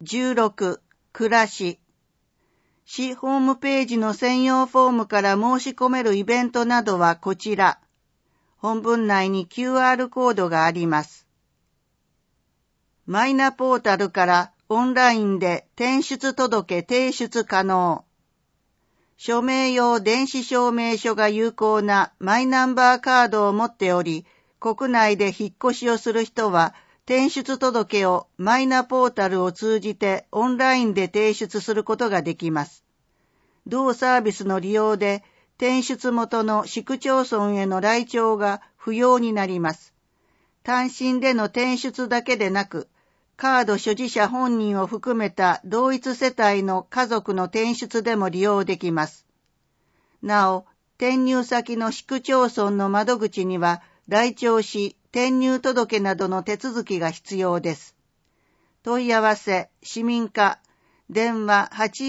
16、暮らし。市ホームページの専用フォームから申し込めるイベントなどはこちら。本文内に QR コードがあります。マイナポータルからオンラインで転出届提出可能。署名用電子証明書が有効なマイナンバーカードを持っており、国内で引っ越しをする人は、転出届をマイナポータルを通じてオンラインで提出することができます。同サービスの利用で、転出元の市区町村への来庁が不要になります。単身での転出だけでなく、カード所持者本人を含めた同一世帯の家族の転出でも利用できます。なお、転入先の市区町村の窓口には、来庁し、転入届などの手続きが必要です。問い合わせ、市民課、電話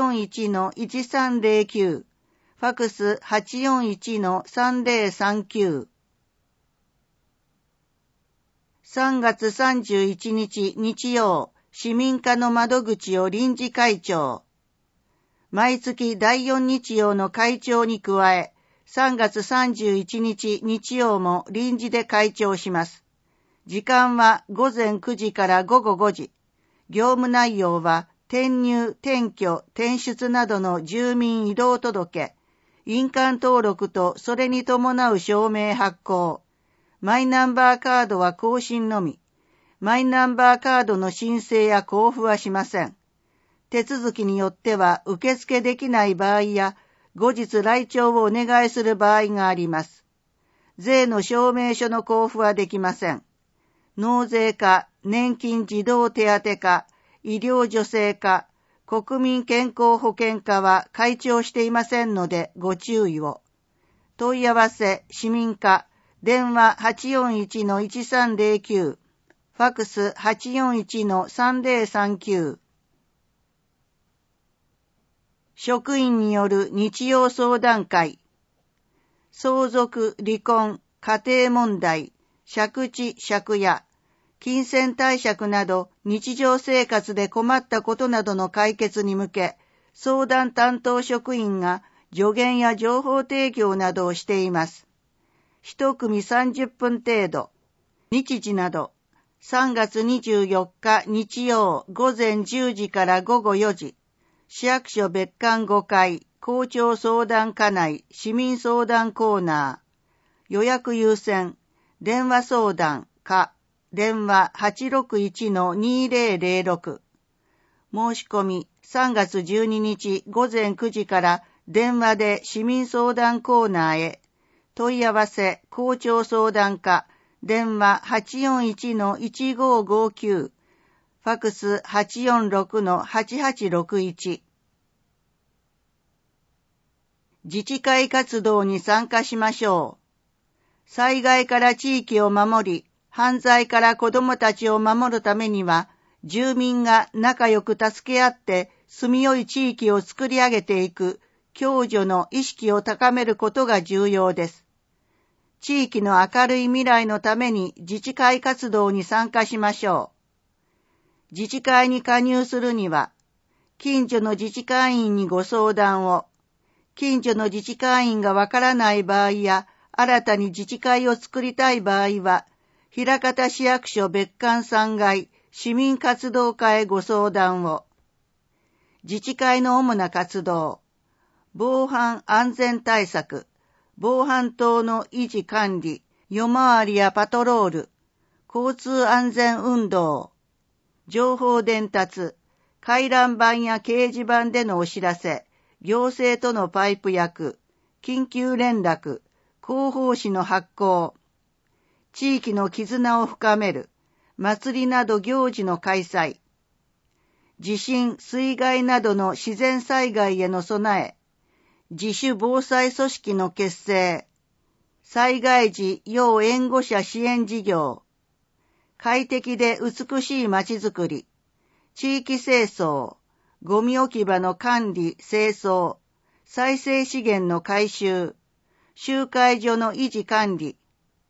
841-1309、ファクス 841-3039。3月31日日曜、市民課の窓口を臨時開庁。毎月第4日曜の開庁に加え、3月31日日曜も臨時で開庁します。時間は午前9時から午後5時。業務内容は転入、転居、転出などの住民移動届、印鑑登録とそれに伴う証明発行。マイナンバーカードは更新のみ。マイナンバーカードの申請や交付はしません。手続きによっては受付できない場合や、後日来庁をお願いする場合があります。税の証明書の交付はできません。納税課、年金児童手当課、医療助成課、国民健康保険課は開庁していませんのでご注意を。問い合わせ、市民課、電話 841-1309、ファクス 841-3039。職員による日曜相談会。相続、離婚、家庭問題、借地、借家、金銭貸借など日常生活で困ったことなどの解決に向け、相談担当職員が助言や情報提供などをしています。一組30分程度。日時など、3月24日日曜午前10時から午後4時。市役所別館5階、校長相談課内、市民相談コーナー。予約優先、電話相談、課、電話 861-2006。申し込み、3月12日午前9時から電話で市民相談コーナーへ。問い合わせ、校長相談課、電話 841-1559。ファクス 846-8861。自治会活動に参加しましょう。災害から地域を守り、犯罪から子どもたちを守るためには、住民が仲良く助け合って住みよい地域を作り上げていく共助の意識を高めることが重要です。地域の明るい未来のために自治会活動に参加しましょう。自治会に加入するには、近所の自治会員にご相談を、近所の自治会員がわからない場合や、新たに自治会を作りたい場合は、枚方市役所別館3階市民活動課へご相談を。自治会の主な活動、防犯安全対策、防犯灯の維持管理、夜回りやパトロール、交通安全運動、情報伝達、回覧板や掲示板でのお知らせ、行政とのパイプ役、緊急連絡、広報誌の発行、地域の絆を深める、祭りなど行事の開催、地震、水害などの自然災害への備え、自主防災組織の結成、災害時要援護者支援事業、快適で美しいまちづくり、地域清掃、ゴミ置き場の管理、清掃、再生資源の回収、集会所の維持管理、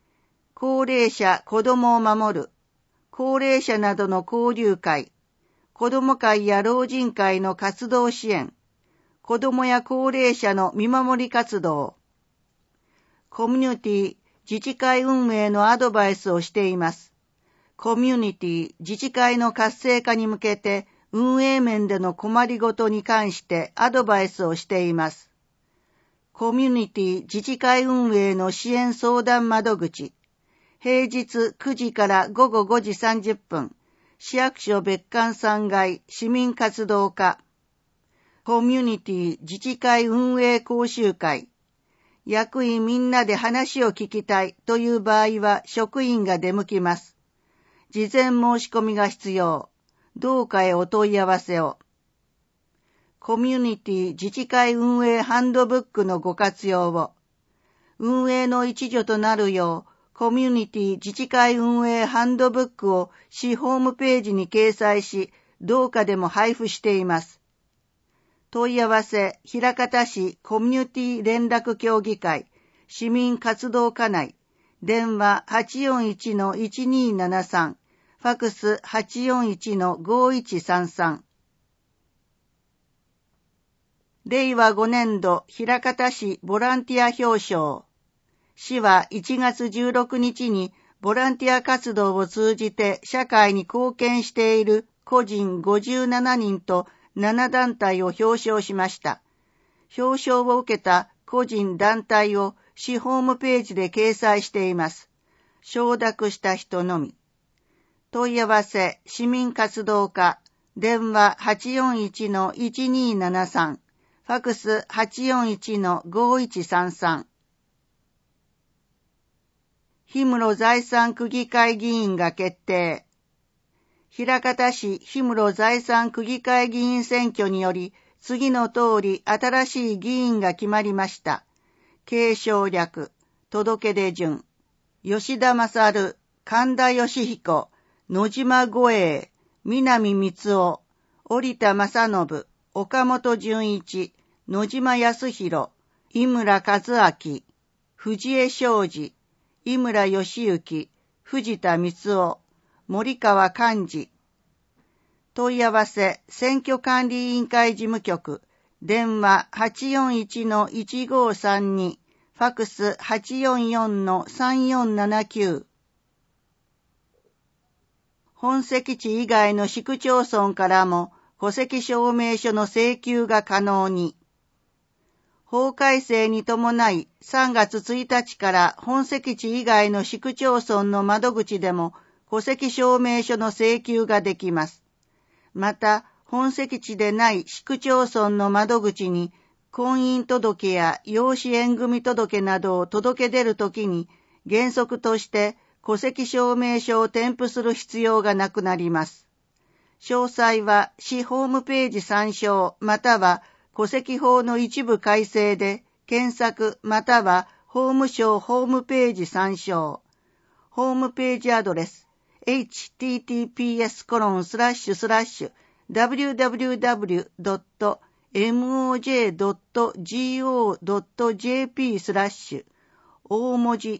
高齢者、子どもを守る、高齢者などの交流会、 子ども会や老人会の活動支援、子どもや高齢者の見守り活動、コミュニティ自治会運営のアドバイスをしています。コミュニティ自治会の活性化に向けて運営面での困りごとに関してアドバイスをしています。コミュニティ自治会運営の支援相談窓口、平日9時から午後5時30分、市役所別館3階市民活動課、コミュニティ自治会運営講習会、役員みんなで話を聞きたいという場合は職員が出向きます。事前申し込みが必要。どうかへお問い合わせを。コミュニティ自治会運営ハンドブックのご活用を。運営の一助となるよう、コミュニティ自治会運営ハンドブックを市ホームページに掲載し、どうかでも配布しています。問い合わせ、枚方市コミュニティ連絡協議会、市民活動課内、電話 841-1273、ファクス 841-5133。令和5年度枚方市ボランティア表彰。市は1月16日にボランティア活動を通じて社会に貢献している個人57人と7団体を表彰しました。表彰を受けた個人団体を市ホームページで掲載しています。承諾した人のみ。問い合わせ、市民活動課、電話 841-1273、ファクス 841-5133。氷室財産区議会議員が決定。枚方市氷室財産区議会議員選挙により、次の通り新しい議員が決まりました。継承略、届出順、吉田勝、神田義彦、野島五栄、南光夫、織田正信、岡本純一、野島康弘、井村和明、藤江昌司、井村義行、藤田光夫、森川寛治。問い合わせ、選挙管理委員会事務局、電話 841-1532、ファクス 844-3479。本籍地以外の市区町村からも戸籍証明書の請求が可能に。法改正に伴い3月1日から本籍地以外の市区町村の窓口でも戸籍証明書の請求ができます。また、本籍地でない市区町村の窓口に婚姻届や養子縁組届などを届け出るときに原則として戸籍証明書を添付する必要がなくなります。詳細は市ホームページ参照または戸籍法の一部改正で検索または法務省ホームページ参照。ホームページアドレス https://www.moj.go.jp/ 大文字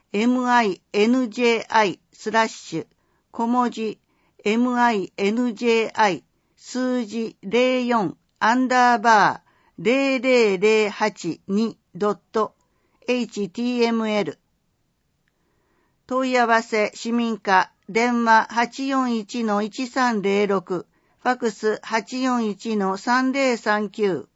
minji/ 小文字 minji 数字04-0082.html 問い合わせ市民課電話 841-1306 ファクス 841-3039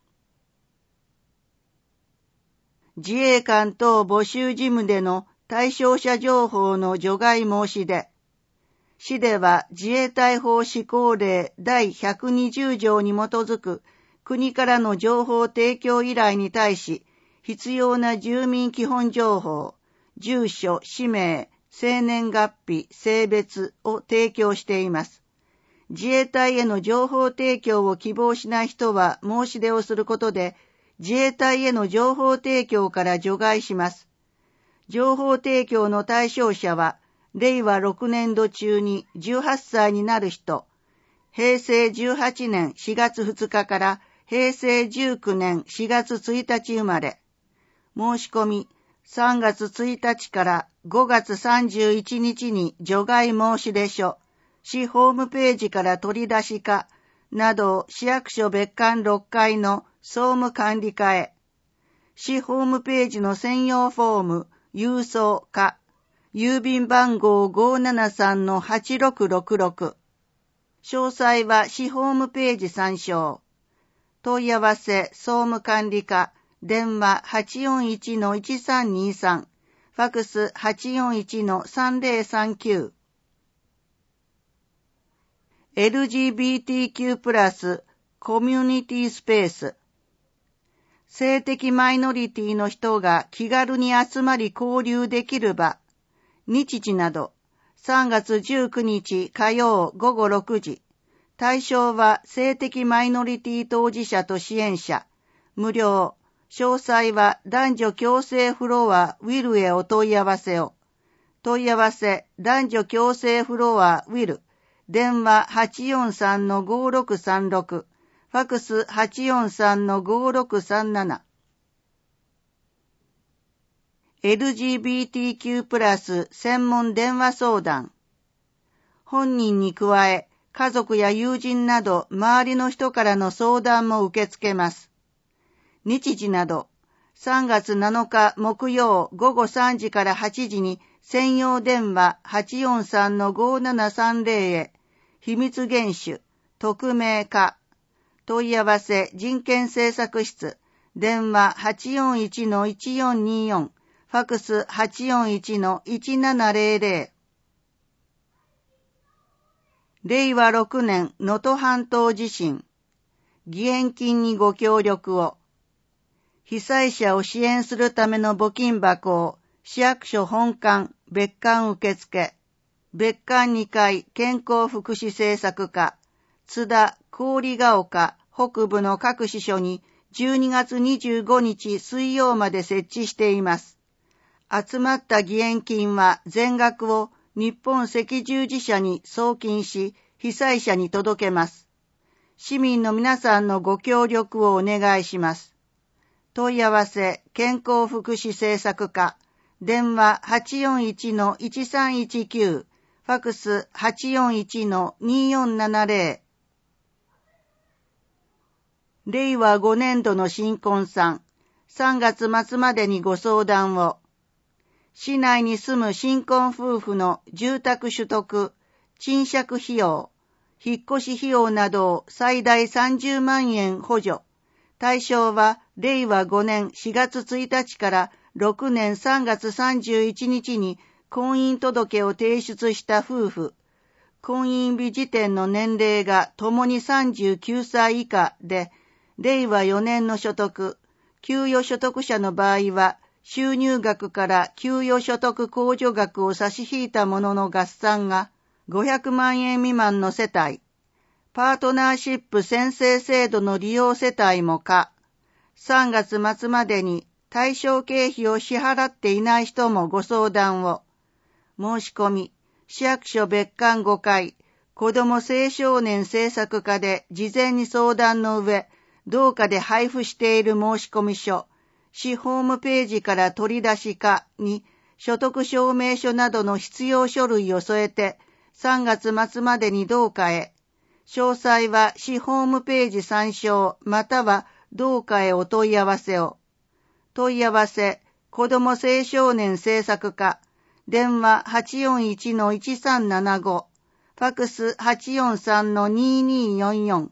自衛官等募集事務での対象者情報の除外申し出。市では自衛隊法施行令第120条に基づく国からの情報提供依頼に対し必要な住民基本情報、住所、氏名、生年月日、性別を提供しています。自衛隊への情報提供を希望しない人は申し出をすることで自衛隊への情報提供から除外します。情報提供の対象者は令和6年度中に18歳になる人、平成18年4月2日から平成19年4月1日生まれ、申し込み3月1日から5月31日に除外申し出書、市ホームページから取り出しかなど市役所別館6階の総務管理課へ、市ホームページの専用フォーム、郵送課、郵便番号 573-8666。詳細は市ホームページ参照。問い合わせ総務管理課、電話 841-1323、ファクス 841-3039。LGBTQ+コミュニティスペース。性的マイノリティの人が気軽に集まり交流できる場、日時など、3月19日火曜午後6時。対象は性的マイノリティ当事者と支援者。無料。詳細は男女共生フロアウィルへお問い合わせを。問い合わせ男女共生フロアウィル。電話 843-5636。ファクス 843-5637。LGBTQ+ 専門電話相談。本人に加え、家族や友人など周りの人からの相談も受け付けます。日時など、3月7日木曜午後3時から8時に専用電話 843-5730 へ、秘密厳守、匿名化。問い合わせ人権政策室、電話 841-1424、ファクス 841-1700。令和6年能登半島地震。義援金にご協力を。被災者を支援するための募金箱を市役所本館、別館受付。別館2階健康福祉政策課、津田、郡ヶ丘、北部の各支所に12月25日水曜まで設置しています。集まった義援金は全額を日本赤十字社に送金し、被災者に届けます。市民の皆さんのご協力をお願いします。問い合わせ、健康福祉政策課、電話 841-1319、ファクス 841-2470。令和5年度の新婚さん、3月末までにご相談を。市内に住む新婚夫婦の住宅取得、賃借費用、引っ越し費用などを最大30万円補助。対象は令和5年4月1日から6年3月31日に婚姻届を提出した夫婦。婚姻日時点の年齢がともに39歳以下で、令和4年の所得、給与所得者の場合は、収入額から給与所得控除額を差し引いたものの合算が500万円未満の世帯、パートナーシップ宣誓制度の利用世帯も可、3月末までに対象経費を支払っていない人もご相談を。申し込み、市役所別館5階、子ども青少年政策課で事前に相談の上、同課で配布している申込書、市ホームページから取り出し課に所得証明書などの必要書類を添えて3月末までに同課へ。詳細は市ホームページ参照または同課へお問い合わせを。問い合わせ、子ども青少年政策課、電話 841-1375、ファクス 843-2244。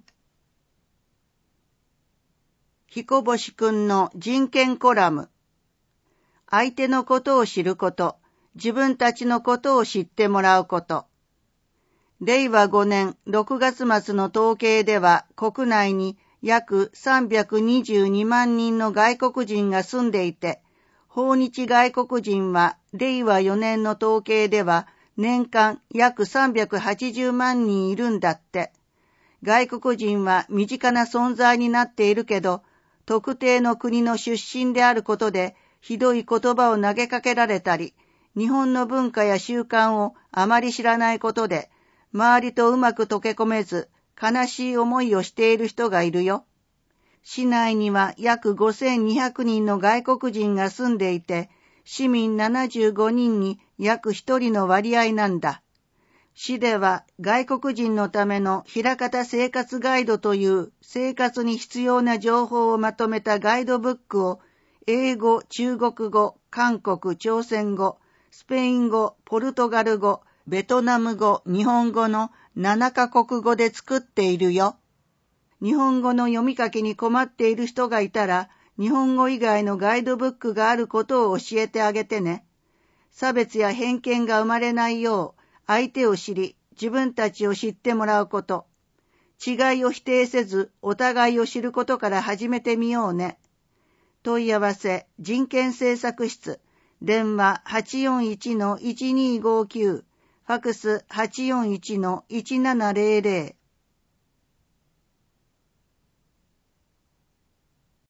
彦星くんの人権コラム。相手のことを知ること、自分たちのことを知ってもらうこと。令和5年6月末の統計では国内に約322万人の外国人が住んでいて、訪日外国人は令和4年の統計では年間約380万人いるんだって。外国人は身近な存在になっているけど、特定の国の出身であることでひどい言葉を投げかけられたり、日本の文化や習慣をあまり知らないことで、周りとうまく溶け込めず、悲しい思いをしている人がいるよ。市内には約5200人の外国人が住んでいて、市民75人に約1人の割合なんだ。 市では外国人のための枚方生活ガイドという生活に必要な情報をまとめたガイドブックを英語、中国語、韓国、朝鮮語、スペイン語、ポルトガル語、ベトナム語、日本語の7カ国語で作っているよ。日本語の読み書きに困っている人がいたら、日本語以外のガイドブックがあることを教えてあげてね。差別や偏見が生まれないよう、相手を知り、自分たちを知ってもらうこと。違いを否定せず、お互いを知ることから始めてみようね。問い合わせ、人権政策室、電話 841-1259、ファクス 841-1700